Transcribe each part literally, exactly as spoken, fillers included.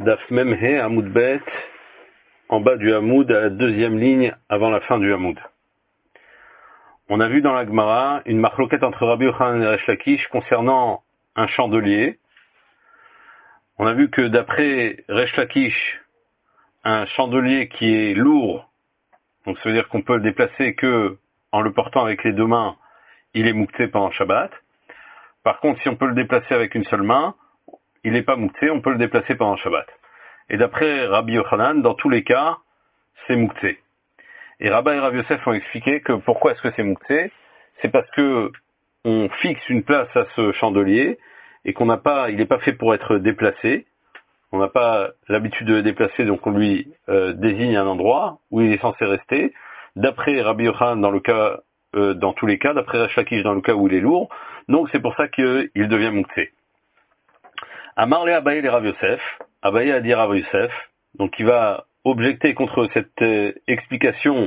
Daf Memhe Hamoud Bet, en bas du Hamoud, à la deuxième ligne avant la fin du Hamoud. On a vu dans la Gemara une marloquette entre Rabbi Yochanan et Resh Lakish concernant un chandelier. On a vu que d'après Resh Lakish, un chandelier qui est lourd, donc ça veut dire qu'on peut le déplacer que en le portant avec les deux mains, il est mouktsé pendant Shabbat. Par contre, si on peut le déplacer avec une seule main, il n'est pas mouktsé, on peut le déplacer pendant Shabbat. Et d'après Rabbi Yochanan, dans tous les cas, c'est mouktsé. Et Rabba et Rav Yosef ont expliqué que pourquoi est-ce que c'est mouktsé? C'est parce que on fixe une place à ce chandelier et qu'on n'a pas, il n'est pas fait pour être déplacé. On n'a pas l'habitude de le déplacer, donc on lui euh, désigne un endroit où il est censé rester. D'après Rabbi Yochanan, dans le cas, euh, dans tous les cas, d'après Resh Lakish, dans le cas où il est lourd, donc c'est pour ça qu'il devient mouktsé. Amar le Abaye et Rav Yosef, Abaye a dit Rav Yosef, donc il va objecter contre cette euh, explication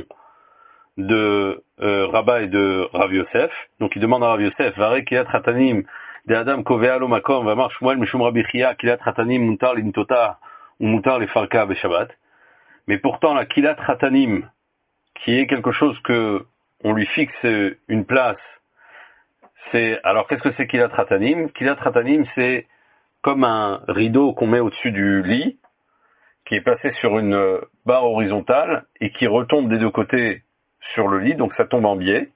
de euh, Rabba et de Rav Yosef. Donc il demande à Rav Yosef, Vare kilat ratanim de Adam kovea lo makom vamar Shmuel mishum Rabbi Chia kilat ratanim mutar lintota ou mutar le farka beshabbat. Mais pourtant la kilat ratanim, qui est quelque chose que on lui fixe une place, c'est alors qu'est-ce que c'est kilat ratanim? Kilat ratanim, c'est comme un rideau qu'on met au-dessus du lit, qui est placé sur une barre horizontale et qui retombe des deux côtés sur le lit, donc ça tombe en biais.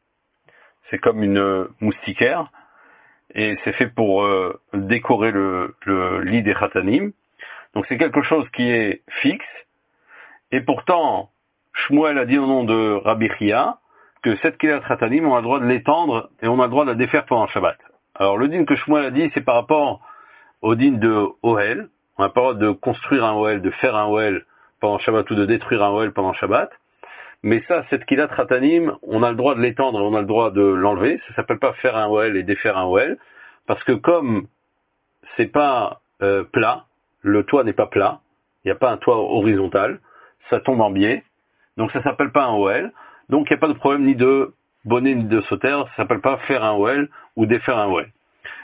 C'est comme une moustiquaire et c'est fait pour euh, décorer le, le lit des khatanim. Donc c'est quelque chose qui est fixe. Et pourtant, Shmuel a dit au nom de Rabbi Chia que cette kilat khatanim, on a le droit de l'étendre et on a le droit de la défaire pendant Shabbat. Alors le din que Shmuel a dit, c'est par rapport au din de Ohel. On n'a pas le droit de construire un Ohel, de faire un Ohel pendant Shabbat ou de détruire un Ohel pendant Shabbat. Mais ça, cette kilat ratanim, on a le droit de l'étendre et on a le droit de l'enlever. Ça s'appelle pas faire un Ohel et défaire un Ohel. Parce que comme c'est pas euh, plat, le toit n'est pas plat, il n'y a pas un toit horizontal, ça tombe en biais. Donc ça s'appelle pas un Ohel. Donc il n'y a pas de problème ni de bonnet ni de sauter. Ça s'appelle pas faire un Ohel ou défaire un Ohel.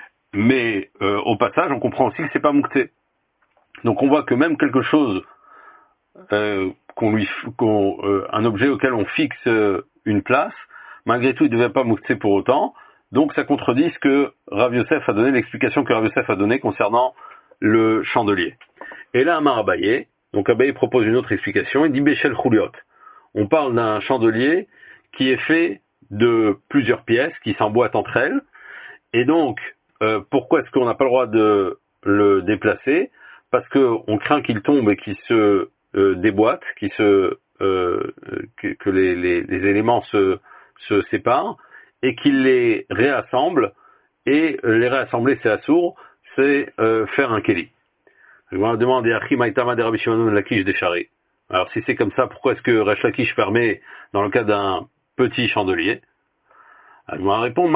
Mais euh, au passage, on comprend aussi que c'est pas mouktsé. Donc on voit que même quelque chose, euh, qu'on lui, qu'on, euh, un objet auquel on fixe euh, une place, malgré tout il ne devient pas mouktsé pour autant. Donc ça contredit ce que Rav Yosef a donné, l'explication que Rav Yosef a donnée concernant le chandelier. Et là, Amar Abaye, donc Abaye propose une autre explication, il dit Béchel Chouliot. On parle d'un chandelier qui est fait de plusieurs pièces, qui s'emboîtent entre elles, et donc euh, pourquoi est-ce qu'on n'a pas le droit de le déplacer? Parce que on craint qu'il tombe et qu'il se euh, déboîte, qu'il se euh, que, que les, les, les éléments se, se séparent et qu'il les réassemble. Et euh, les réassembler, c'est assourd, c'est euh, faire un keli. Je me demande alors si c'est comme ça, pourquoi est-ce que Resh Lakish permet dans le cas d'un petit chandelier? Je me réponds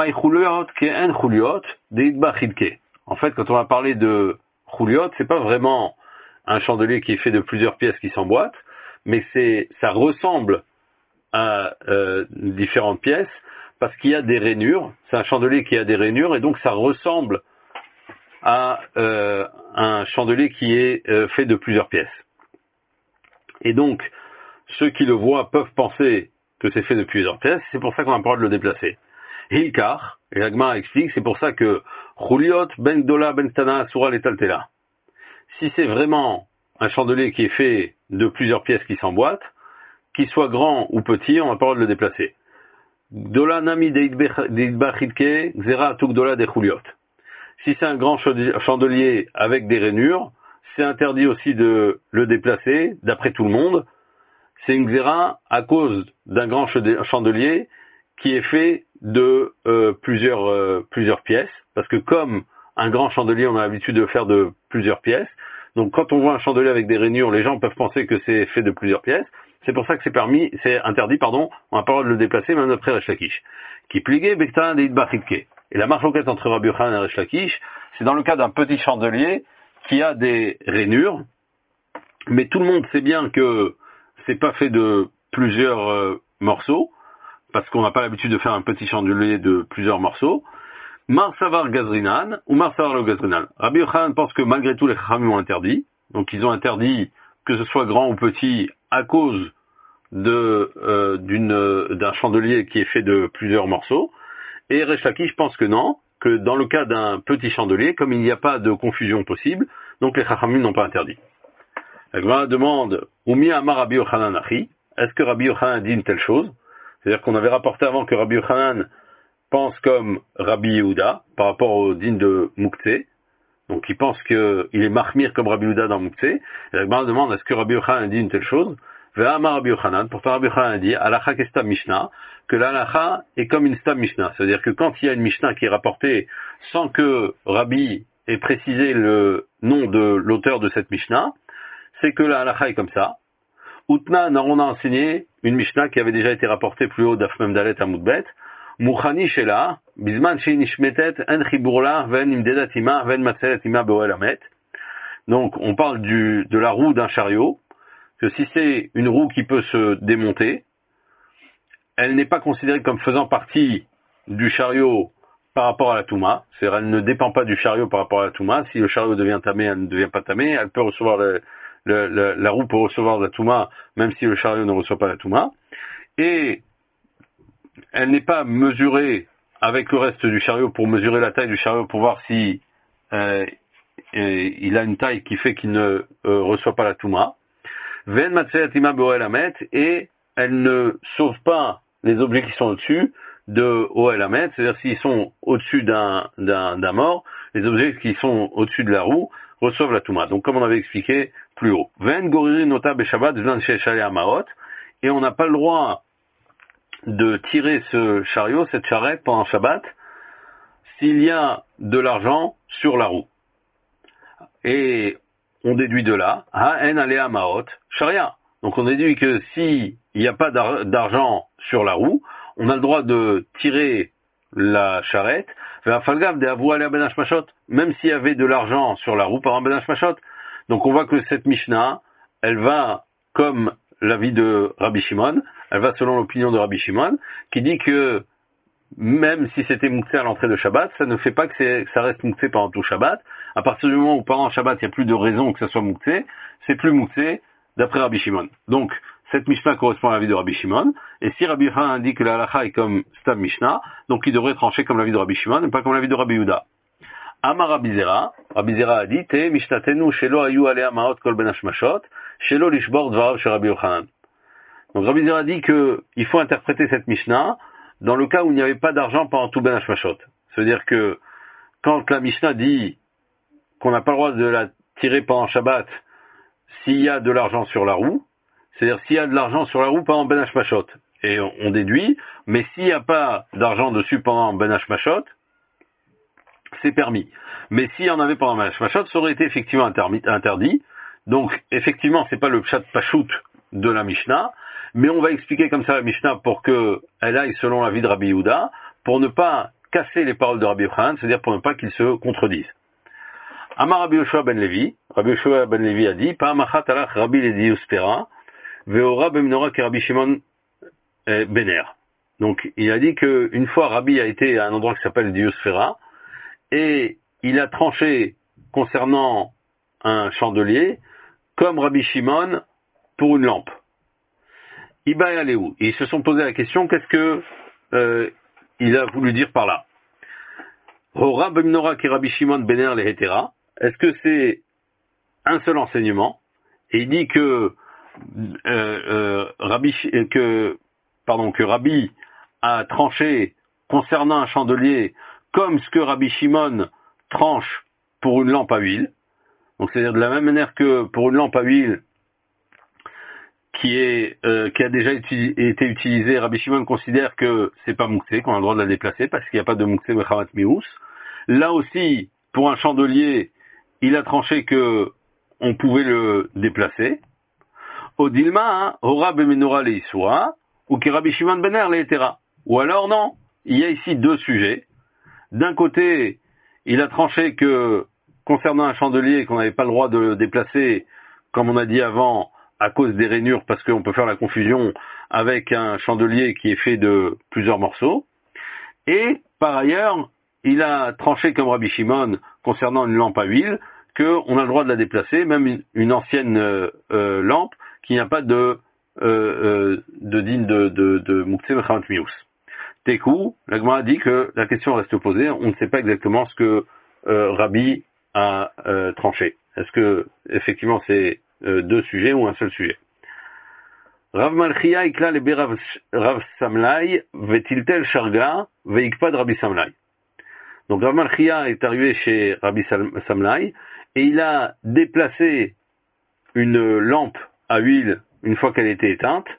en fait, quand on va parler de Chouliot, c'est pas vraiment un chandelier qui est fait de plusieurs pièces qui s'emboîtent, mais c'est, ça ressemble à euh, différentes pièces parce qu'il y a des rainures. C'est un chandelier qui a des rainures et donc ça ressemble à euh, un chandelier qui est euh, fait de plusieurs pièces. Et donc, ceux qui le voient peuvent penser que c'est fait de plusieurs pièces. C'est pour ça qu'on a pas le droit de le déplacer. Hilkar, et l'Agma explique, c'est pour ça que Chouliot ben Gdola ben Ktana Asura letaltela. Si c'est vraiment un chandelier qui est fait de plusieurs pièces qui s'emboîtent, qu'il soit grand ou petit, on n'a pas le droit de le déplacer. Gdola nami deidbachidke xera tu gdola de Chouliot. Si c'est un grand chandelier avec des rainures, c'est interdit aussi de le déplacer, d'après tout le monde. C'est une xéra à cause d'un grand chandelier qui est fait de euh, plusieurs euh, plusieurs pièces, parce que comme un grand chandelier, on a l'habitude de le faire de plusieurs pièces. Donc quand on voit un chandelier avec des rainures, les gens peuvent penser que c'est fait de plusieurs pièces. C'est pour ça que c'est permis, c'est interdit, pardon, on n'a pas le droit de le déplacer, même d'après Resh Lakish. Qui pligé bektan deidbachidke. Et la marloquette entre Rabbi Yochanan et Resh Lakish, c'est dans le cas d'un petit chandelier qui a des rainures, mais tout le monde sait bien que c'est pas fait de plusieurs euh, morceaux, parce qu'on n'a pas l'habitude de faire un petit chandelier de plusieurs morceaux. Mar Savar Gazrinan ou Mar Savar le Gazrinan. Rabbi Yochanan pense que malgré tout les Chachamim ont interdit, Donc ils ont interdit que ce soit grand ou petit à cause de euh, d'une d'un chandelier qui est fait de plusieurs morceaux. Et Resh Lakish pense que non, que dans le cas d'un petit chandelier, comme il n'y a pas de confusion possible, donc les Chachamim n'ont pas interdit. La Gemara demande Oumi Amar Rabbi Yochanan Achi, est-ce que Rabbi Yochanan dit une telle chose? C'est-à-dire qu'on avait rapporté avant que Rabbi Yochanan pense comme Rabbi Yehuda par rapport au din de Mouktsé. Donc il pense qu'il est mahmir comme Rabbi Yehuda dans Mouktsé. Et la Gemara demande est-ce que Rabbi Yochanan dit une telle chose? Ve'amar Rabbi Yochanan, pourtant Rabbi Yochanan dit Alacha kestam Mishnah, que l'Alacha est comme une stam Mishnah. C'est-à-dire que quand il y a une Mishnah qui est rapportée sans que Rabbi ait précisé le nom de l'auteur de cette Mishnah, c'est que la Alacha est comme ça. Utnan, on a enseigné une Mishnah qui avait déjà été rapportée plus haut d'Af Memdalet à Moudbet. Mouchani Shela, Bizman Shei Nishmetet, En Chiburla, Ven Imdedatima, Ven Matseletima Beoelamet. Donc, on parle du, de la roue d'un chariot, que si c'est une roue qui peut se démonter, elle n'est pas considérée comme faisant partie du chariot par rapport à la Touma. C'est-à-dire, elle ne dépend pas du chariot par rapport à la Touma. Si le chariot devient tamé, elle ne devient pas tamé. Elle peut recevoir le, le, le, la roue peut recevoir la Touma, même si le chariot ne reçoit pas la Touma. Et elle n'est pas mesurée avec le reste du chariot pour mesurer la taille du chariot pour voir si euh, il a une taille qui fait qu'il ne euh, reçoit pas la Touma. Ven Matselatima Beoelamet, et elle ne sauve pas les objets qui sont au-dessus de Oelamet, c'est-à-dire s'ils sont au-dessus d'un, d'un, d'un mort, les objets qui sont au-dessus de la roue reçoivent la Touma. Donc comme on avait expliqué plus haut. Ven Goriri Nota Beshabbat Zlan Sheshale Amaot, et on n'a pas le droit de tirer ce chariot, cette charrette pendant Shabbat, s'il y a de l'argent sur la roue. Et on déduit de là, Ha'en Alea Maot, Sharia. Donc on déduit que s'il n'y a pas d'argent sur la roue, on a le droit de tirer la charrette, même s'il y avait de l'argent sur la roue par un Ben Hashmashot. Donc on voit que cette Mishnah, elle va comme l'avis de Rabbi Shimon, elle va selon l'opinion de Rabbi Shimon, qui dit que même si c'était Mouktsé à l'entrée de Shabbat, ça ne fait pas que, c'est, que ça reste Mouktsé pendant tout Shabbat. À partir du moment où pendant Shabbat, il n'y a plus de raison que ça soit Mouktsé, c'est plus Mouktsé d'après Rabbi Shimon. Donc, cette Mishnah correspond à l'avis de Rabbi Shimon. Et si Rabbi Yochanan indique que la halacha est comme Stam Mishnah, donc il devrait trancher comme l'avis de Rabbi Shimon et pas comme l'avis de Rabbi Yehuda. Amar Rabbi Zera, Rabbi Zera a dit, Te Mishnatenu shelo ayu alea maot kol ben hashmashot, shelo lishbor dvarav chez Rabbi Yochanan. Donc Rabbi Zera dit que il faut interpréter cette Mishnah dans le cas où il n'y avait pas d'argent pendant tout Ben Hashmashot. C'est-à-dire que quand la Mishnah dit qu'on n'a pas le droit de la tirer pendant Shabbat s'il y a de l'argent sur la roue, c'est-à-dire s'il y a de l'argent sur la roue pendant Ben Hashmashot, et on, on déduit, mais s'il n'y a pas d'argent dessus pendant Ben Hashmashot, c'est permis. Mais s'il y en avait pendant Ben Hashmashot, ça aurait été effectivement interdit. Donc effectivement, c'est pas le pshat pashout de la Mishnah, mais on va expliquer comme ça la Mishnah pour que elle aille selon l'avis de Rabbi Yehuda, pour ne pas casser les paroles de Rabbi Yochanan, c'est-à-dire pour ne pas qu'ils se contredisent. Amar Rabbi Yoshua ben Levi, Rabbi Yoshua ben Levi a dit, Pa'amachat alach Rabbi Ledi Uspera, ve'ora b'mnora ke Rabbi Shimon Bener. Donc il a dit qu'une fois Rabbi a été à un endroit qui s'appelle Diosphera, et il a tranché concernant un chandelier, comme Rabbi Shimon pour une lampe. Iba et Aléou. Et ils se sont posé la question, qu'est-ce que euh, il a voulu dire par là? Hora b'mnora ki Rabbi Shimon Bener lehetera. Est-ce que c'est un seul enseignement? Et il dit que euh, euh, Rabbi que pardon que Rabbi a tranché concernant un chandelier comme ce que Rabbi Shimon tranche pour une lampe à huile. Donc c'est-à-dire de la même manière que pour une lampe à huile qui est euh, qui a déjà uti- été utilisée, Rabbi Shimon considère que c'est pas Mouktsé, qu'on a le droit de la déplacer parce qu'il n'y a pas de Mouktsé Bechamat Mious. Là aussi, pour un chandelier, il a tranché que on pouvait le déplacer. Odilma, Hora Bemenora Leiswa, ou que Rabbi Shimon Bener Lehetera. Ou alors non, il y a ici deux sujets. D'un côté, il a tranché que concernant un chandelier qu'on n'avait pas le droit de le déplacer, comme on a dit avant, à cause des rainures, parce qu'on peut faire la confusion avec un chandelier qui est fait de plusieurs morceaux. Et, par ailleurs, il a tranché comme Rabbi Shimon concernant une lampe à huile, qu'on a le droit de la déplacer, même une, une ancienne euh, euh, lampe qui n'a pas de euh, euh, de digne de de de Muktzeh Mechamat Mius. Tekou, la Gemara dit que la question reste posée, on ne sait pas exactement ce que euh, Rabbi a euh, tranché. Est-ce que effectivement c'est euh, deux sujets ou un seul sujet? Rav Malchia ikla lebe Rav Samlai vetiltel sharga veikpad Rabbi Samlai. Donc Rav Malchia est arrivé chez Rabbi Samlai et il a déplacé une lampe à huile une fois qu'elle était éteinte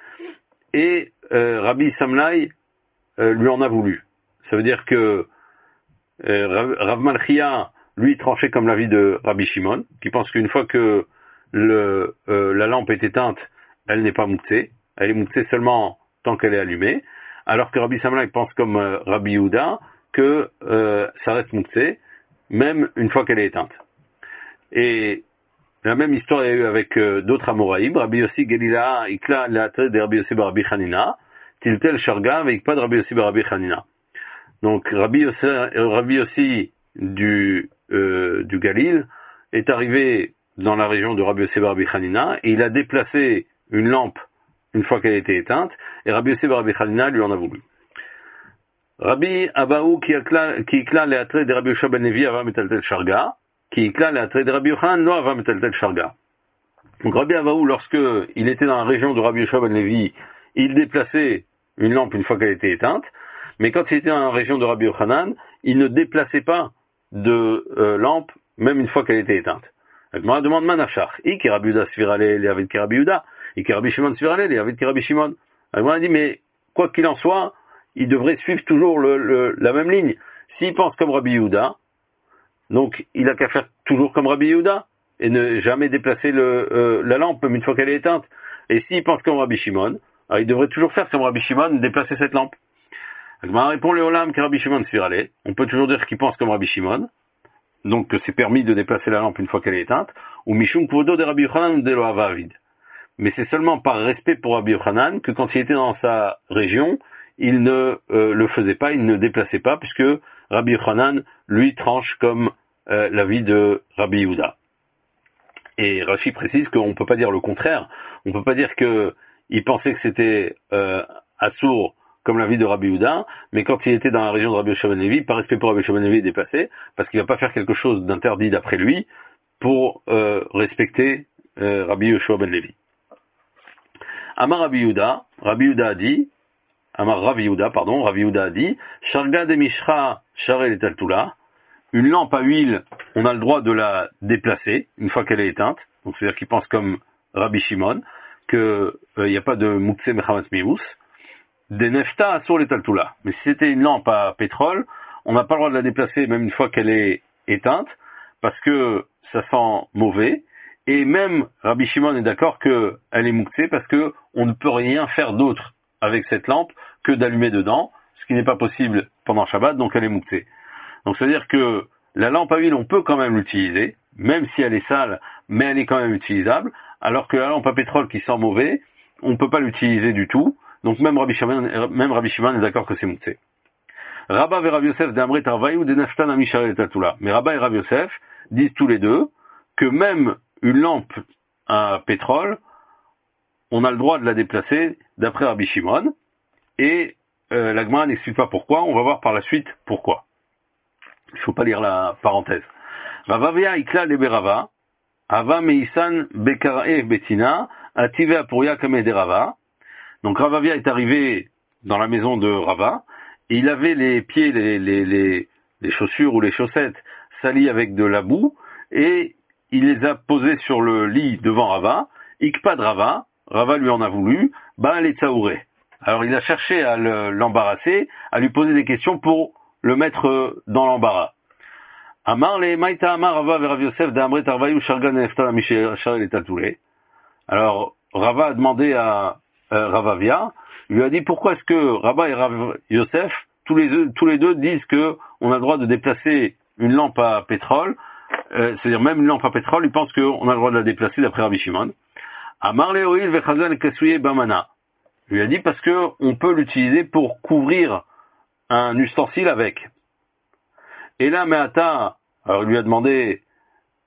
et euh, Rabbi Samlai euh, lui en a voulu. Ça veut dire que euh, Rav, Rav Malchia lui tranchait comme l'avis de Rabbi Shimon, qui pense qu'une fois que le, euh, la lampe est éteinte, elle n'est pas muktzeh, elle est muktzeh seulement tant qu'elle est allumée, alors que Rabbi Samlai pense comme euh, Rabbi Yehuda que euh, ça reste muktzeh, même une fois qu'elle est éteinte. Et la même histoire il y a eu avec euh, d'autres Amoraïm, Rabbi Yossi Gelila, Ikla Leatre de Rabbi Yossi bar Rabbi Chanina, Tiltel Sharga, Veikpa de Rabbi Yossi bar Rabbi Chanina. Donc Rabbi Yossi, Rabbi Yossi du, euh, du Galil est arrivé dans la région de Rabbi Yossi bar Rabbi Chanina et il a déplacé une lampe une fois qu'elle était éteinte et Rabbi Yossi bar Rabbi Chanina lui en a voulu. Rabbi Abaou qui ikla leatre de Rabbi Yoshua ben Levi ava metaltel sharga, qui ikla leatre de Rabbi Yochanan lo ava metaltel sharga. Donc Rabbi Abaou, lorsque il était dans la région de Rabbi Yoshua ben Levi, il déplaçait une lampe une fois qu'elle était éteinte, mais quand il était dans la région de Rabbi Yochanan, il ne déplaçait pas de euh, lampe même une fois qu'elle était éteinte. Donc moi demande manachar, i ki Rabbi Yehuda svirale li avid ki Rabbi Yehuda, i ki Rabbi Shimon svirale li avid ki Rabbi Shimon. Donc moi dit mais quoi qu'il en soit, il devrait suivre toujours le, le, la même ligne. S'il pense comme Rabbi Yehuda, donc il a qu'à faire toujours comme Rabbi Yehuda et ne jamais déplacer le, euh, la lampe même une fois qu'elle est éteinte. Et s'il pense comme Rabbi Shimon, alors il devrait toujours faire comme Rabbi Shimon, déplacer cette lampe. Agma répond le Olam que Rabbi Shimon svirale. On peut toujours dire qu'il pense comme Rabbi Shimon, donc que c'est permis de déplacer la lampe une fois qu'elle est éteinte, ou Mishum Kvodo de Rabbi Yochanan de lo hava avid. Mais c'est seulement par respect pour Rabbi Yochanan que quand il était dans sa région, il ne euh, le faisait pas, il ne déplaçait pas, puisque Rabbi Yochanan, lui, tranche comme euh, l'avis de Rabbi Yehuda. Et Rashi précise qu'on ne peut pas dire le contraire, on ne peut pas dire que il pensait que c'était euh, assour comme l'avis de Rabbi Yehuda, mais quand il était dans la région de Rabbi Yoshua ben Levi, par respect pour Rabbi Yoshua ben Levi, il est déplacé, parce qu'il ne va pas faire quelque chose d'interdit d'après lui, pour euh, respecter euh, Rabbi Yoshua ben Levi. Amar Rabbi Yehuda, Rabbi Yehuda a dit, Amar Rav Yehuda, pardon, Rav Yehuda a dit, Sharga de Mishra, Sharel et Taltula, une lampe à huile, on a le droit de la déplacer, une fois qu'elle est éteinte, donc c'est-à-dire qu'il pense comme Rabbi Shimon, qu'il n'y euh, a pas de Muktzeh Mechamat Mius, des Nefta Asur les Taltula. Mais si c'était une lampe à pétrole, on n'a pas le droit de la déplacer même une fois qu'elle est éteinte, parce que ça sent mauvais, et même Rabbi Shimon est d'accord qu'elle est Muktzeh, parce que on ne peut rien faire d'autre avec cette lampe que d'allumer dedans, ce qui n'est pas possible pendant Shabbat, donc elle est muktzeh. Donc c'est-à-dire que la lampe à huile, on peut quand même l'utiliser, même si elle est sale, mais elle est quand même utilisable, alors que la lampe à pétrole qui sent mauvais, on ne peut pas l'utiliser du tout, donc même Rabbi Shimon, même Rabbi Shimon est d'accord que c'est muktzeh. Rabba et Rabbi Yosef d'Amre Tarvaï de Neftan Amisharel et Tatula. Mais Rabba et Rabbi Yosef disent tous les deux que même une lampe à pétrole, on a le droit de la déplacer d'après Rabbi Shimon, et euh, la Gemara n'explique pas pourquoi, on va voir par la suite pourquoi. Il ne faut pas lire la parenthèse. Ravavia ikla leberava, ava meisan bekarae betina, ative apuria kame de Rava. Donc Ravavia est arrivé dans la maison de Rava, et il avait les pieds, les, les, les, les chaussures ou les chaussettes salies avec de la boue, et il les a posées sur le lit devant Rava, ikpad Rava, Rava lui en a voulu, bah les tsaouré. Alors il a cherché à le, l'embarrasser, à lui poser des questions pour le mettre dans l'embarras. Amar le maïta amar Rava ve Rav Yosef d'Amre Tarvaïu Shargan Neftal Amisharel et Taltoulé. Alors Rava a demandé à euh, Ravavia, il lui a dit pourquoi est-ce que Rava et Rav Yosef, tous les deux, tous les deux disent que on a le droit de déplacer une lampe à pétrole, euh, c'est-à-dire même une lampe à pétrole, ils pensent qu'on a le droit de la déplacer d'après Rabbi Shimon. Amar le oil ve Chazan Kesouye Bamana. Il lui a dit parce que on peut l'utiliser pour couvrir un ustensile avec. Et là, Meata, alors il lui a demandé,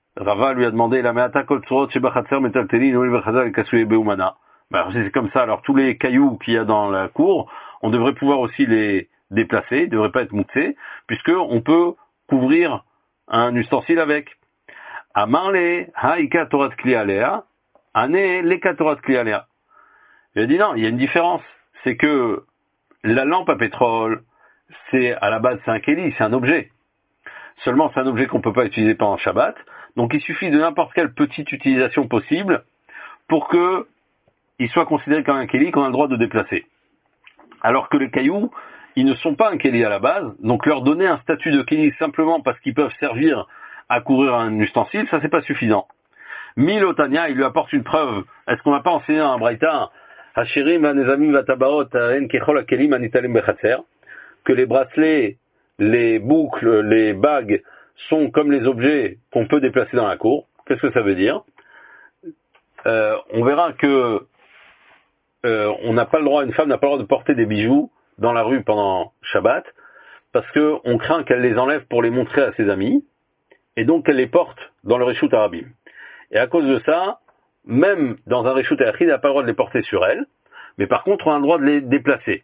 Rava lui a demandé, la meata kol tsurot shebachatzer metaltelin ou bechazal et kassuye beumana. Ben, alors si c'est comme ça, alors tous les cailloux qu'il y a dans la cour, on devrait pouvoir aussi les déplacer, ils ne devraient pas être mouxés, puisque on peut couvrir un ustensile avec. Amarle, haïka torat klialea, ane leka torat klialea. Il a dit non, il y a une différence. C'est que la lampe à pétrole, c'est, à la base, c'est un kéli, c'est un objet. Seulement, c'est un objet qu'on ne peut pas utiliser pendant Shabbat. Donc, il suffit de n'importe quelle petite utilisation possible pour que il soit considéré comme un kéli qu'on a le droit de déplacer. Alors que les cailloux, ils ne sont pas un kéli à la base, donc leur donner un statut de kéli simplement parce qu'ils peuvent servir à couvrir un ustensile, ça c'est pas suffisant. Milotania, il lui apporte une preuve. Est-ce qu'on n'a pas enseigné dans un braïta Hashirim vanezamim vatabaot en kechol akelim anitalim bechatzer, que les bracelets, les boucles, les bagues sont comme les objets qu'on peut déplacer dans la cour. Qu'est-ce que ça veut dire? euh, On verra que euh, on n'a pas le droit, une femme n'a pas le droit de porter des bijoux dans la rue pendant Shabbat, parce que on craint qu'elle les enlève pour les montrer à ses amis, et donc qu'elle les porte dans le Reshut Arabim. Et à cause de ça, même dans un Reshut Ayachid, elle n'a pas le droit de les porter sur elle, mais par contre, on a le droit de les déplacer.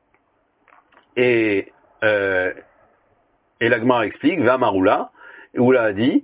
Et, euh, et la Gemara explique, Vamaroula, où là a dit,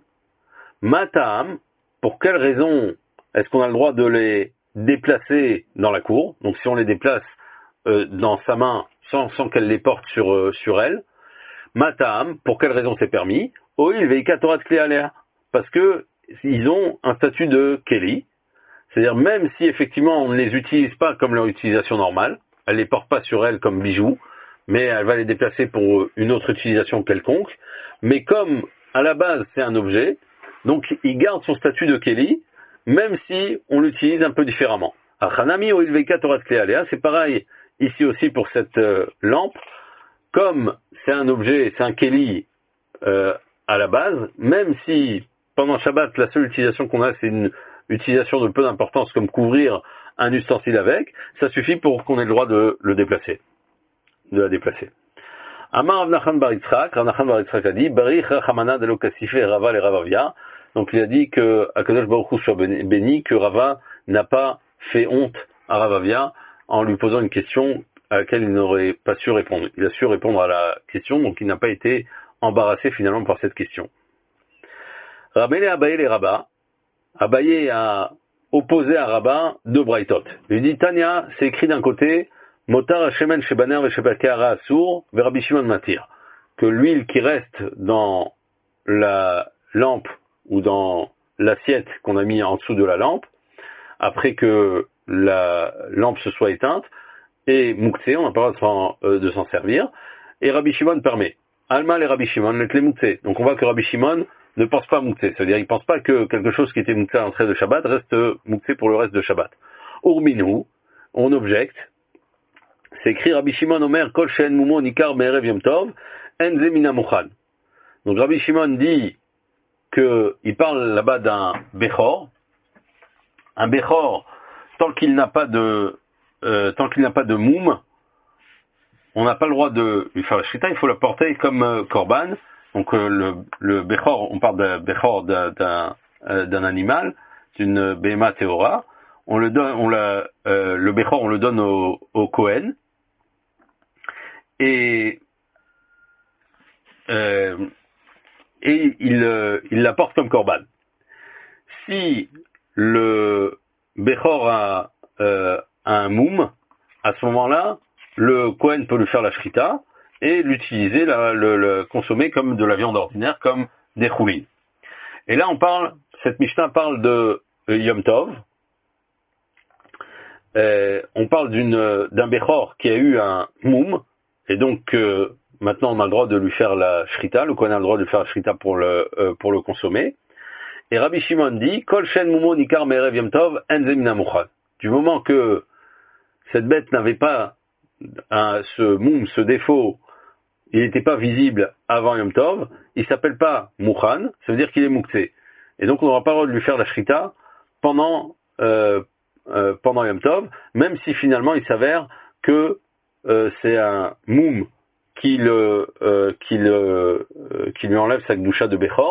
Matam, pour quelle raison est-ce qu'on a le droit de les déplacer dans la cour? Donc si on les déplace euh, dans sa main sans, sans qu'elle les porte sur, euh, sur elle, Matam, pour quelle raison c'est permis? Oil veika torat klialea, parce que ils ont un statut de Keli, c'est-à-dire même si effectivement on ne les utilise pas comme leur utilisation normale, elle les porte pas sur elle comme bijoux, mais elle va les déplacer pour une autre utilisation quelconque, mais comme à la base c'est un objet, donc il garde son statut de Keli, même si on l'utilise un peu différemment. Achanami oil veika torat klialea, c'est pareil ici aussi pour cette euh, lampe, comme c'est un objet, c'est un Keli euh, à la base, même si pendant Shabbat, la seule utilisation qu'on a, c'est une utilisation de peu d'importance comme couvrir un ustensile avec, ça suffit pour qu'on ait le droit de le déplacer, de la déplacer. Amar Avnachan bar Yitzchak, Avnachan bar Yitzchak a dit, Barich Rachamana de l'Okasife Rava le Ravavia. Donc il a dit que Akadosh Baruch Hu soit béni, que Rava n'a pas fait honte à Ravavia en lui posant une question à laquelle il n'aurait pas su répondre. Il a su répondre à la question, donc il n'a pas été embarrassé finalement par cette question. Rabbeinu Abaye les Rabba, Abaye a opposé à Rabba deux braïtot. Il dit Tanya, c'est écrit d'un côté, Motar Hashemen Shebaner Veshebakara Asur, Verabi Shimon Matir, que l'huile qui reste dans la lampe ou dans l'assiette qu'on a mis en dessous de la lampe, après que la lampe se soit éteinte, est mouktse, on n'a pas le droit de s'en, euh, de s'en servir, et Rabbi Shimon permet. Alma et Rabbi Shimon, les mouktse. Donc on voit que Rabbi Shimon ne pense pas mouktse, c'est-à-dire il ne pense pas que quelque chose qui était mouktse à l'entrée de Shabbat reste mouktse pour le reste de Shabbat. Urminu, on objecte, c'est écrit Rabbi Shimon Omer, Kol Shen Mumo Nikar Me'erev Yom Tov, Enze Mina Mochan. Donc Rabbi Shimon dit qu'il parle là-bas d'un Bechor, un Bechor, tant qu'il n'a pas de, euh, tant qu'il n'a pas de moum, on n'a pas le droit de lui faire la shrita, il faut la porter comme euh, korban. Donc euh, le, le Bechor, on parle de Bechor d'un, d'un, euh, d'un animal, d'une Behema Teora. On le donne, on la, euh, le Bechor, on le donne au, au Kohen. Et, euh, et il, euh, il la porte comme korban. Si le Bechor a, euh, un moum, à ce moment-là, le Kohen peut lui faire la shrita et l'utiliser, la, le, le consommer comme de la viande ordinaire, comme des choulin. Et là, on parle, cette Mishnah parle de euh, Yom Tov. Euh, on parle d'une, d'un Bechor qui a eu un moum, et donc euh, maintenant on a le droit de lui faire la shrita, le Kohen a le droit de lui faire la shrita pour le, euh, pour le consommer. Et Rabbi Shimon dit, Kol Shen Mumo Nikar Me'erev Yom Tov, Enze Mina Mochan. Du moment que cette bête n'avait pas un, ce moum, ce défaut, il n'était pas visible avant Yom Tov, il s'appelle pas Mouchan, ça veut dire qu'il est moukse. Et donc on n'aura pas le droit de lui faire la shrita pendant, euh, euh, pendant Yom Tov, même si finalement il s'avère que euh, c'est un moum qui, le, euh, qui, le, euh, qui lui enlève sa gdoucha de Bechor,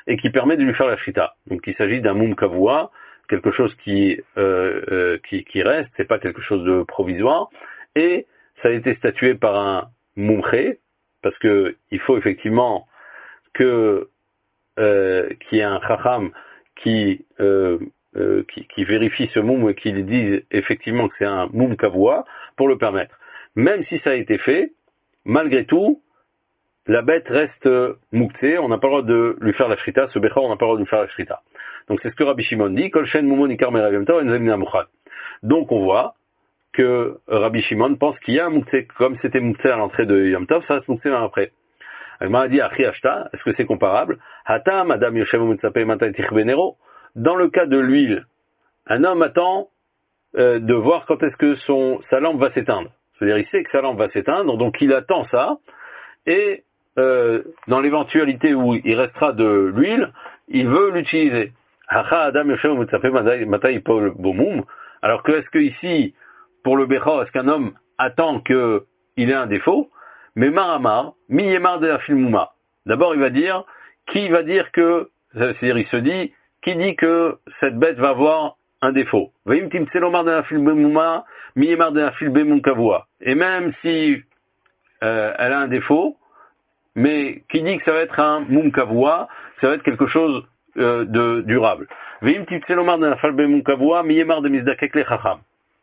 et qui permet de lui faire la shrita. Donc il s'agit d'un moum kavua, quelque chose qui, euh, euh, qui, qui reste, c'est pas quelque chose de provisoire, et ça a été statué par un mumche, parce que il faut effectivement que euh, qu'il y ait un chacham qui, euh, euh, qui, qui vérifie ce moum et qui dise effectivement que c'est un moum kavua pour le permettre. Même si ça a été fait, malgré tout, la bête reste mouktsé, on n'a pas le droit de lui faire la shrita, ce bechor, on n'a pas le droit de lui faire la shrita. Donc c'est ce que Rabbi Shimon dit, Kol shen mumon ikar merav yom tov enzem namuchad. Donc on voit que Rabbi Shimon pense qu'il y a un mouktsé, comme c'était mouktsé à l'entrée de Yom Tov, ça reste mouktsé même après. Agmara dit Achi Ashta, est-ce que c'est comparable? Hata madame Yoshem Mutsape Matai Tichbenero. Dans le cas de l'huile, un homme attend euh, de voir quand est-ce que son sa lampe va s'éteindre. C'est-à-dire il sait que sa lampe va s'éteindre, donc il attend ça, et euh, dans l'éventualité où il restera de l'huile, il veut l'utiliser. Hacha Adam Yoshem Mutsape Matai Paul Bomum. Alors que est-ce que ici, pour le Bechor, est-ce qu'un homme attend qu'il ait un défaut? Mais Maramar, Miyemar de la Filmouma. D'abord, il va dire, qui va dire que, c'est-à-dire, il se dit, qui dit que cette bête va avoir un défaut? Veim Timtselomar de la Filmouma, Miyemar de la Filbemunkavua. Et même si euh, elle a un défaut, mais qui dit que ça va être un Munkavua, ça va être quelque chose euh, de durable. Veim Timtselomar de la Filbemunkavua, Miyemar de Mizdakek le Chacham.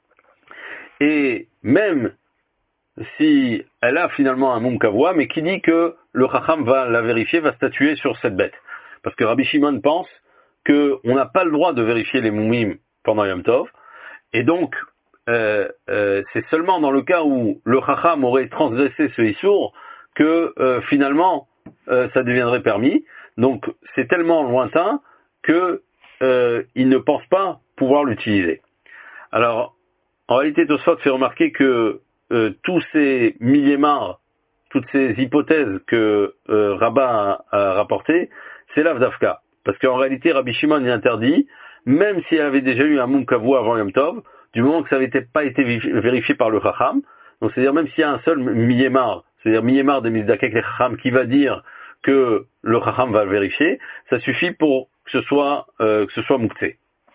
Et même si elle a finalement un moum kavua, mais qui dit que le chacham va la vérifier, va statuer sur cette bête. Parce que Rabbi Shimon pense qu'on n'a pas le droit de vérifier les moumim pendant Yom Tov, et donc euh, euh, c'est seulement dans le cas où le chacham aurait transgressé ce issour que euh, finalement euh, ça deviendrait permis. Donc c'est tellement lointain que euh, il ne pense pas pouvoir l'utiliser. Alors en réalité, Tosfot fait remarquer que Euh, tous ces millémars, toutes ces hypothèses que euh, Rabbah a, a rapportées, c'est l'Avdavka. Parce qu'en réalité, Rabbi Shimon y interdit, même s'il avait déjà eu un Moum Kavua avant Yom Tov, du moment que ça n'avait pas été vérifié par le Chacham, donc c'est-à-dire même s'il y a un seul millémar, c'est-à-dire millémar de Mizdakek le Chacham qui va dire que le Chacham va le vérifier, ça suffit pour que ce soit, euh, que ce soit Mouktsé.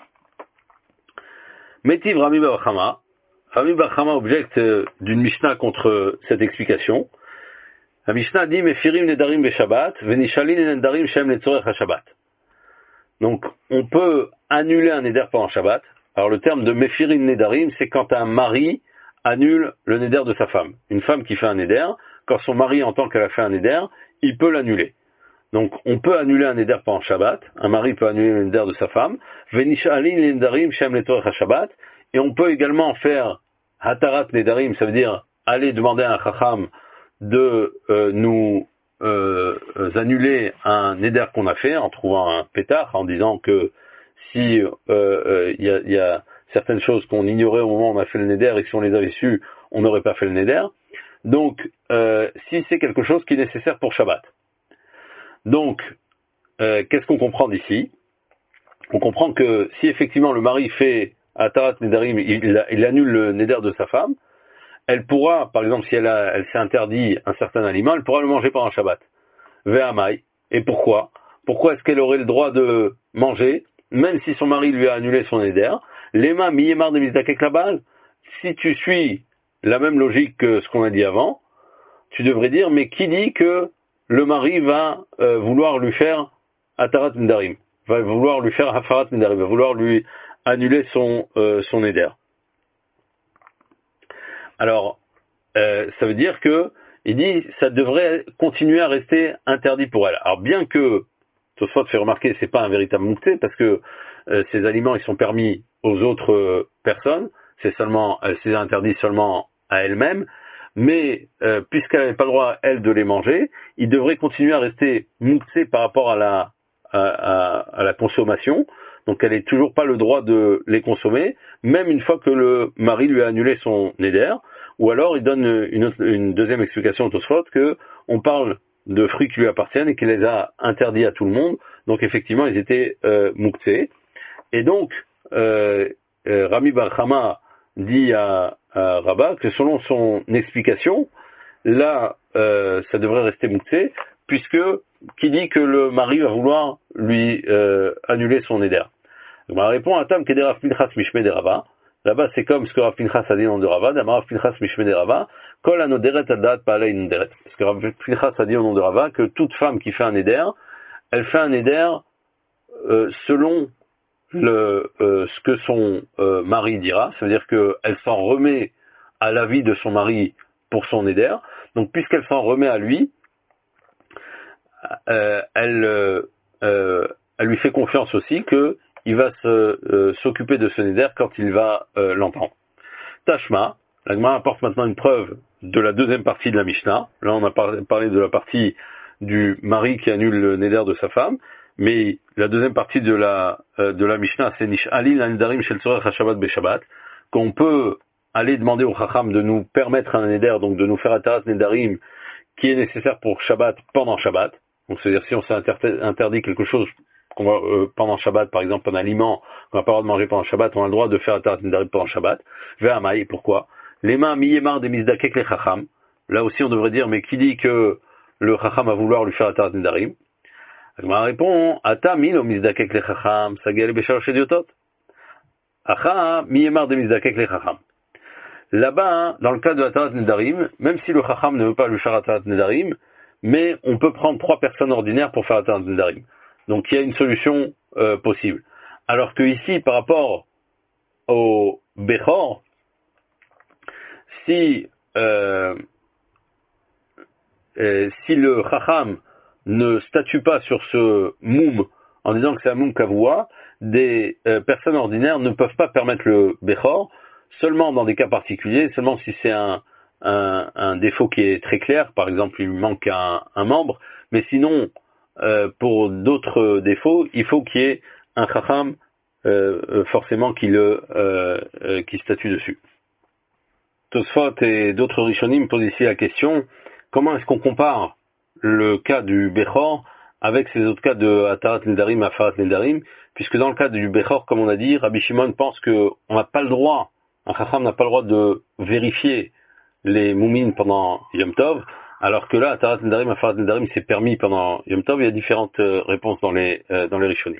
Metiv Rami Bar Chama, Rami Bar Chama objecte d'une Mishnah contre cette explication. La Mishnah dit Mefirim nedarim beshabbat, venishalin nedarim shem letzorech hashabbat. Donc, on peut annuler un neder pendant Shabbat. Alors, le terme de Mefirim nedarim, c'est quand un mari annule le neder de sa femme. Une femme qui fait un neder, quand son mari entend qu'elle a fait un neder, il peut l'annuler. Donc, on peut annuler un neder pendant Shabbat. Un mari peut annuler le neder de sa femme. Venishalin nedarim shem letzorech hashabbat. Et on peut également faire Hatarat Nedarim, ça veut dire aller demander à un Chacham de euh, nous euh, annuler un Neder qu'on a fait en trouvant un pétard, en disant que si il euh, euh, y, a, y a certaines choses qu'on ignorait au moment où on a fait le Neder et que si on les avait su, on n'aurait pas fait le Neder. Donc, euh, si c'est quelque chose qui est nécessaire pour Shabbat. Donc, euh, qu'est-ce qu'on comprend d'ici? On comprend que si effectivement le mari fait Atarat Nedarim, il, il annule le Neder de sa femme, elle pourra, par exemple, si elle, a, elle s'est interdit un certain aliment, elle pourra le manger pendant Shabbat. Ve'amai. Et pourquoi? Pourquoi est-ce qu'elle aurait le droit de manger, même si son mari lui a annulé son Neder? Lema miyemar de mizdakek labal. Si tu suis la même logique que ce qu'on a dit avant, tu devrais dire, mais qui dit que le mari va euh, vouloir lui faire Atarat Nedarim, va vouloir lui faire Hafarat Nedarim, va vouloir lui annuler son, euh, son éder. Alors, euh, ça veut dire que, il dit, ça devrait continuer à rester interdit pour elle. Alors, bien que, Tosfot fait remarquer, c'est pas un véritable mouktsé, parce que euh, ces aliments, ils sont permis aux autres euh, personnes, c'est seulement, elle s'est interdit seulement à elle-même, mais euh, puisqu'elle n'avait pas le droit, elle, de les manger, il devrait continuer à rester mouktsé par rapport à la, à, à, à la consommation. Donc elle n'a toujours pas le droit de les consommer, même une fois que le mari lui a annulé son neder. Ou alors il donne une, autre, une deuxième explication au Tosfot que on parle de fruits qui lui appartiennent et qu'il les a interdits à tout le monde. Donc effectivement ils étaient euh, mouktsés. Et donc euh, euh, Rami Bar Chama dit à, à Rabbah que selon son explication, là euh, ça devrait rester mouktsé, puisque qui dit que le mari va vouloir lui euh, annuler son éder. Donc on répond à Tam Keder Rav Pinchas Mishme de Rava. Là-bas c'est comme ce que Rav Pinchas a dit au nom de Rava, d'Amar Rav Pinchas Mishme de Rava, Kol anoderet adat pa'alei noderet. Parce que Rav Pinchas a dit au nom de Rava que toute femme qui fait un éder, elle fait un éder euh, selon le euh, ce que son euh, mari dira, ça veut dire qu'elle s'en remet à l'avis de son mari pour son éder. Donc puisqu'elle s'en remet à lui, euh, elle, euh, euh, elle lui fait confiance aussi que il va se, euh, s'occuper de ce néder quand il va euh, l'entendre. Tashma, la Gemara apporte maintenant une preuve de la deuxième partie de la Mishnah. Là on a par- parlé de la partie du mari qui annule le néder de sa femme, mais la deuxième partie de la euh, de la Mishnah c'est Nish'alin l'anidarim shel tzorech ha-shabbat be-shabbat, qu'on peut aller demander au Chacham de nous permettre un néder, donc de nous faire atarat nédarim qui est nécessaire pour Shabbat pendant Shabbat. Donc c'est-à-dire si on s'est interdit quelque chose qu'on va, euh, pendant Shabbat, par exemple un aliment qu'on n'a pas le droit de manger pendant Shabbat, on a le droit de faire atarat nédarim pendant Shabbat. Ve'amai, pourquoi? Les mains miyemar des mizdakek les Chacham. Là aussi on devrait dire, mais qui dit que le Chacham va vouloir lui faire atarat nédarim? Agma répond, Ata milo mizdakek le Chacham, sagel beshalosh ediotot. Acha miyemar de mizdakek le Chacham. Là-bas, dans le cas de atarat nedarim, même si le Chacham ne veut pas lui faire atarat nedarim, mais on peut prendre trois personnes ordinaires pour faire atarat nedarim. Donc il y a une solution euh, possible. Alors que ici, par rapport au Bechor, si euh, euh, si le Chacham ne statue pas sur ce moum en disant que c'est un moum kavua, des euh, personnes ordinaires ne peuvent pas permettre le Bechor, seulement dans des cas particuliers, seulement si c'est un, un, un défaut qui est très clair, par exemple il lui manque un, un membre, mais sinon euh, pour d'autres défauts, il faut qu'il y ait un Chacham euh, forcément qui le euh, euh, qui statue dessus. Tosfot et d'autres Rishonim posent ici la question, comment est-ce qu'on compare le cas du Bechor avec ces autres cas de Atarat Nedarim, Afarat Nedarim, puisque dans le cas du Bechor, comme on a dit, Rabbi Shimon pense qu'on n'a pas le droit, un Chacham n'a pas le droit de vérifier les moumines pendant Yom Tov, alors que là, Atarat Nedarim, Afarat Nedarim, c'est permis pendant Yom Tov. Il y a différentes euh, réponses dans les euh, dans les Rishonim.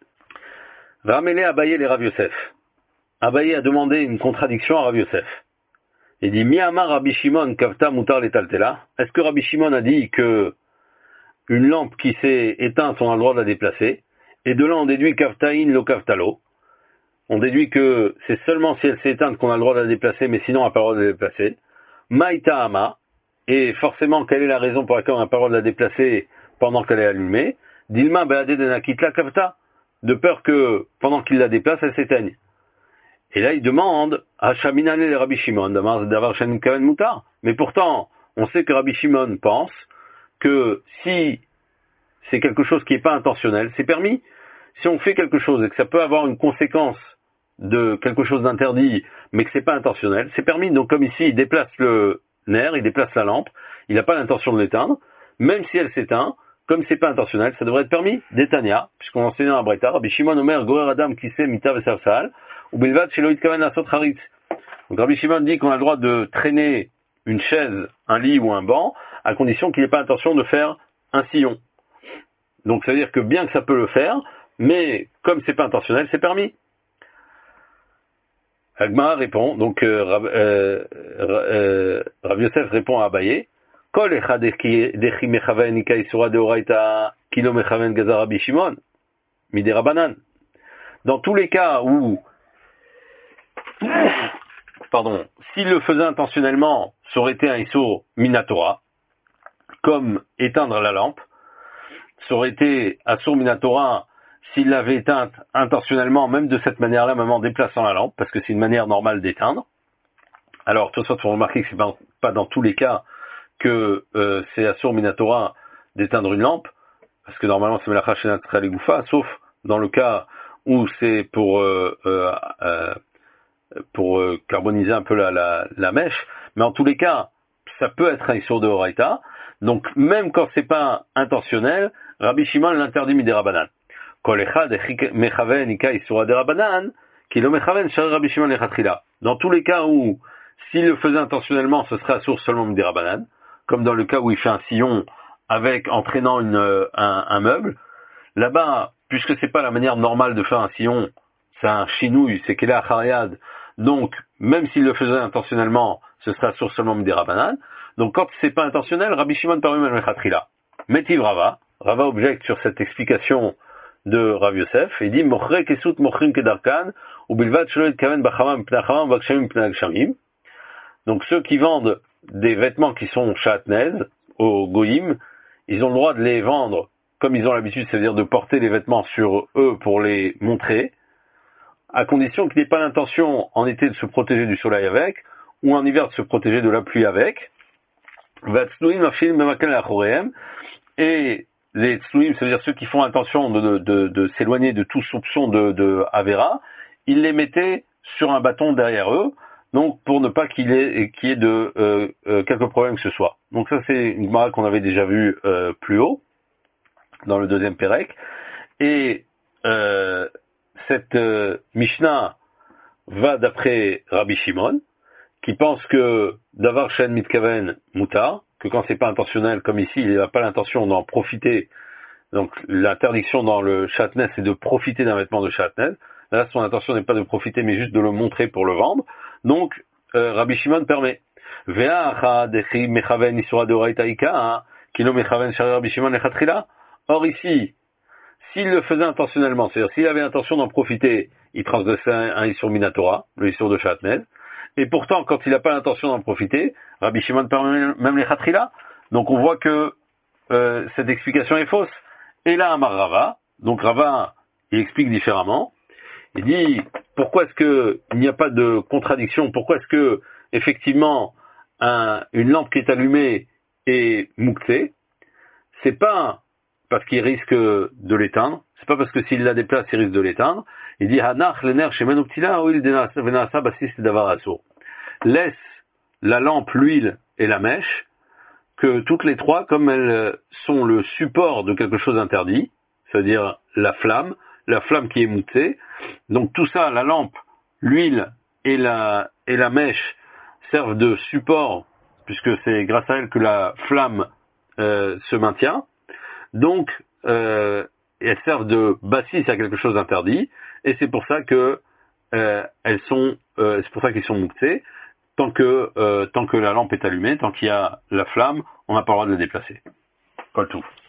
Va amener Abaye les Rav Yosef. Abaye a demandé une contradiction à Rav Yosef. Il dit, Mi amar Rabbi Shimon kavta mutar letaltela. Est-ce que Rabbi Shimon a dit que une lampe qui s'est éteinte, on a le droit de la déplacer? Et de là, on déduit kavtaïn lo kavtalo. On déduit que c'est seulement si elle s'est éteinte qu'on a le droit de la déplacer, mais sinon on n'a pas le droit de la déplacer. Maïta ama. Et forcément, quelle est la raison pour laquelle on n'a pas le droit de la déplacer pendant qu'elle est allumée? Dilma beade denakitla kavta. De peur que, pendant qu'il la déplace, elle s'éteigne. Et là, il demande à Shaminane et Rabbi Shimon d'avoir Shanim Kaven Moutar. Mais pourtant, on sait que Rabbi Shimon pense que si c'est quelque chose qui n'est pas intentionnel, c'est permis. Si on fait quelque chose et que ça peut avoir une conséquence de quelque chose d'interdit, mais que c'est pas intentionnel, c'est permis. Donc comme ici, il déplace le nerf, il déplace la lampe, il n'a pas l'intention de l'éteindre, même si elle s'éteint, comme c'est pas intentionnel, ça devrait être permis. D'Etania, puisqu'on enseigne à Breta, Rabbi Shimon Omer Gorer Adam Kissé Mita Vesavsal, ou Bilvad Shelo Itkaven Asot Haritz. Donc Rabbi Shimon dit qu'on a le droit de traîner une chaise, un lit ou un banc, à condition qu'il n'ait pas l'intention de faire un sillon. Donc ça veut dire que bien que ça peut le faire, mais comme c'est pas intentionnel, c'est permis. Agma répond, donc euh, Rav, euh, euh, Rav Yosef répond à Abaye, Kol echad dechi mechaven ika isura deoraita kilo mechaven gazar Rabbi Shimon mide Rabanan. Dans tous les cas où, pardon, s'il le faisait intentionnellement, ça aurait été un issur minatora, comme éteindre la lampe. Ça aurait été assur minatora s'il l'avait éteinte intentionnellement, même de cette manière-là, même en déplaçant la lampe, parce que c'est une manière normale d'éteindre. Alors, tout ça, il faut remarquer que c'est pas, pas dans tous les cas que euh, c'est assur minatora d'éteindre une lampe, parce que normalement c'est melacha shenat legoufa, sauf dans le cas où c'est pour euh, euh, euh, pour euh, carboniser un peu la, la, la mèche, mais en tous les cas, ça peut être un issur de horaïta. Donc même quand c'est pas intentionnel, Rabbi Shimon l'interdit midé Rabanan. Kol echad mechaven ika issura de Rabanan, ki lo mechaven shari Rabbi Shimon lechatchila. Dans tous les cas où s'il le faisait intentionnellement, ce serait assur seulement midé Rabanan, comme dans le cas où il fait un sillon avec en traînant une, un, un meuble. Là-bas, puisque c'est pas la manière normale de faire un sillon, c'est un chinouille, c'est qu'elle est à Khariad. Donc, même s'il le faisait intentionnellement, ce sera sur seulement des Rabanan. Donc, quand c'est pas intentionnel, Rabbi Shimon parmi al Mechatrila. Metiv Rava, Rava objecte sur cette explication de Rav Yosef, et dit, Mochre kesut mochrim kedarkan, ou bilvad shelo etkaven bachamam pnachamam vakshamim pnagshamim. Donc, ceux qui vendent des vêtements qui sont chatnez, au goïm, ils ont le droit de les vendre comme ils ont l'habitude, c'est-à-dire de porter les vêtements sur eux pour les montrer, à condition qu'ils n'aient pas l'intention en été de se protéger du soleil avec, ou en hiver de se protéger de la pluie avec. Et les tzlouim, c'est-à-dire ceux qui font attention de, de, de, de s'éloigner de tout soupçon de, de Avera, ils les mettaient sur un bâton derrière eux, donc pour ne pas qu'il y ait, qu'il y ait de euh, euh, quelques problèmes que ce soit. Donc ça c'est une Gemara qu'on avait déjà vue euh, plus haut, dans le deuxième Pérec. Et euh, cette euh, Mishnah va d'après Rabbi Shimon, qui pense que d'avoir Shen Mitkaven Mutar, que quand c'est pas intentionnel, comme ici, il n'a pas l'intention d'en profiter. Donc l'interdiction dans le Shatnez, c'est de profiter d'un vêtement de Shatnez. Là, son intention n'est pas de profiter, mais juste de le montrer pour le vendre. Donc, euh, Rabbi Shimon permet. Or ici, s'il le faisait intentionnellement, c'est-à-dire s'il avait intention d'en profiter, il transgressait un, un Issur Minatora, le Issur de Shatnez. Et pourtant, quand il n'a pas l'intention d'en profiter, Rabbi Shimon permet même les Khatrila. Donc on voit que euh, cette explication est fausse. Et là, Amar Rava, donc Rava, il explique différemment. Il dit, pourquoi est-ce que il n'y a pas de contradiction? Pourquoi est-ce que, effectivement, un, une lampe qui est allumée est muktzé? C'est pas parce qu'il risque de l'éteindre, c'est pas parce que s'il la déplace, il risque de l'éteindre. Il dit, Hanach, l'ener, shemen uktila, ou il venasa, basis, davar asur. Laisse la lampe, l'huile et la mèche, que toutes les trois, comme elles sont le support de quelque chose d'interdit, c'est-à-dire la flamme, la flamme qui est moutée, donc tout ça, la lampe, l'huile et la, et la mèche servent de support, puisque c'est grâce à elles que la flamme euh, se maintient. Donc, euh, elles servent de bassis à quelque chose d'interdit, et c'est pour ça que euh, elles sont, euh, c'est pour ça qu'ils sont muktzé. Tant que euh, tant que la lampe est allumée, tant qu'il y a la flamme, on n'a pas le droit de la déplacer. Pas le tout.